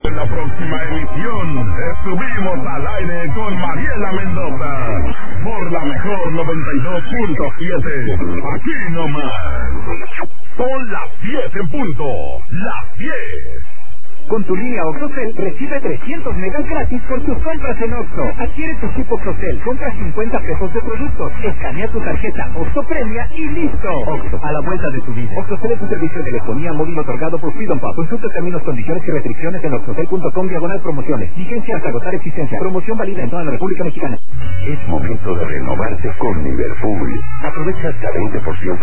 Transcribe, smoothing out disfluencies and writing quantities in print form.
En la próxima emisión estuvimos al aire con Mariela Mendoza por la mejor 92.7. Aquí nomás. Son las 10 en punto. Las 10. Con tu línea OXXOCEL recibe 300 megas gratis por tus compras en OXXO. Adquiere tu chip OXXOCEL, compra 50 pesos de productos, escanea tu tarjeta OXXO Premia y listo. OXXO, a la vuelta de tu vida. OXXOCEL es un servicio de telefonía móvil otorgado por Freedom Pub. Consulta términos, condiciones y restricciones en oxxocel.com/promociones. Vigencia hasta agotar existencia. Promoción válida en toda la República Mexicana. Es momento de renovarte con Liverpool. Aprovecha hasta 20%